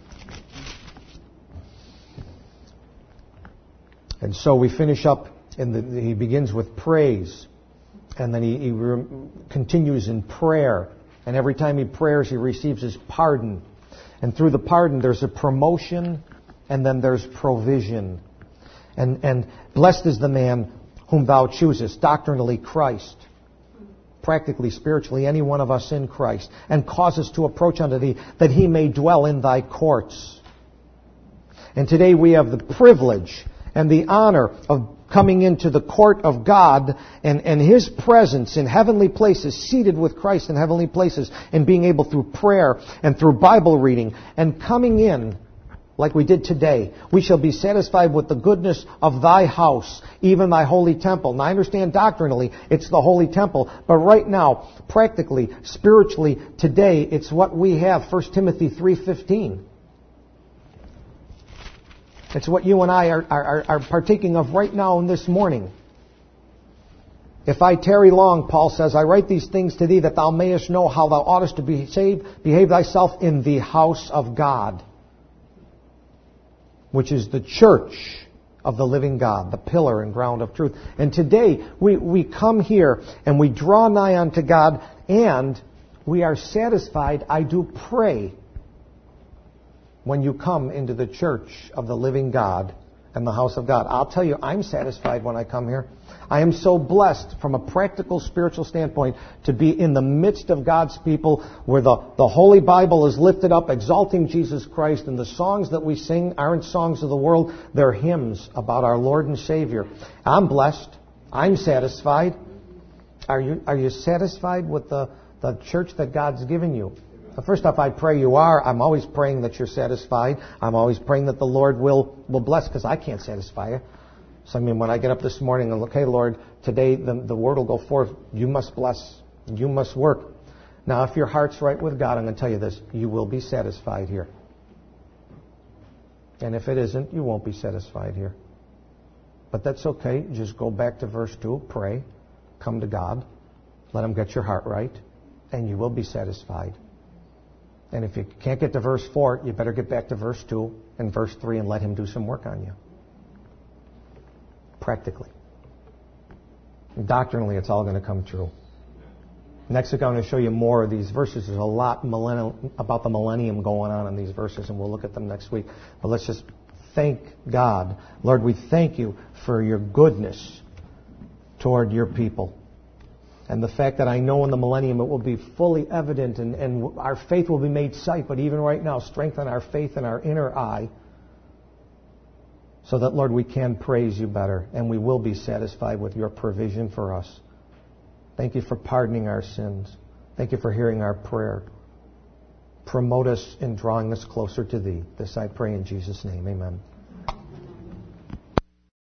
[SPEAKER 1] And so we finish up, he begins with praise, and then he continues in prayer. And every time he prays, he receives his pardon. And through the pardon, there's a promotion, and then there's provision. And blessed is the man whom thou choosest, doctrinally Christ, practically, spiritually, any one of us in Christ, and cause us to approach unto thee, that he may dwell in thy courts. And today we have the privilege and the honor of coming into the court of God and His presence in heavenly places, seated with Christ in heavenly places, and being able through prayer and through Bible reading and coming in like we did today. We shall be satisfied with the goodness of thy house, even thy holy temple. Now I understand doctrinally it's the holy temple, but right now, practically, spiritually, today, it's what we have, 1 Timothy 3:15. It's what you and I are partaking of right now and this morning. If I tarry long, Paul says, I write these things to thee that thou mayest know how thou oughtest to behave thyself in the house of God, which is the church of the living God, the pillar and ground of truth. And today, we come here and we draw nigh unto God, and we are satisfied, I do pray, when you come into the church of the living God and the house of God. I'll tell you, I'm satisfied when I come here. I am so blessed from a practical spiritual standpoint to be in the midst of God's people, where the Holy Bible is lifted up, exalting Jesus Christ, and the songs that we sing aren't songs of the world, they're hymns about our Lord and Savior. I'm blessed. I'm satisfied. Are you satisfied with the church that God's given you? The first stuff I pray you are, I'm always praying that you're satisfied. I'm always praying that the Lord will bless, because I can't satisfy you. So I mean, when I get up this morning and look, hey Lord, today the word will go forth. You must bless. You must work. Now, if your heart's right with God, I'm going to tell you this, you will be satisfied here. And if it isn't, you won't be satisfied here. But that's okay. Just go back to verse 2, pray, come to God, let Him get your heart right, and you will be satisfied. And if you can't get to verse 4, you better get back to verse 2 and verse 3 and let Him do some work on you. Practically. And doctrinally, it's all going to come true. Next week, I'm going to show you more of these verses. There's a lot about the millennium going on in these verses, and we'll look at them next week. But let's just thank God. Lord, we thank you for your goodness toward your people. And the fact that I know in the millennium it will be fully evident and our faith will be made sight. But even right now, strengthen our faith in our inner eye so that, Lord, we can praise you better and we will be satisfied with your provision for us. Thank you for pardoning our sins. Thank you for hearing our prayer. Promote us in drawing us closer to thee. This I pray in Jesus' name. Amen.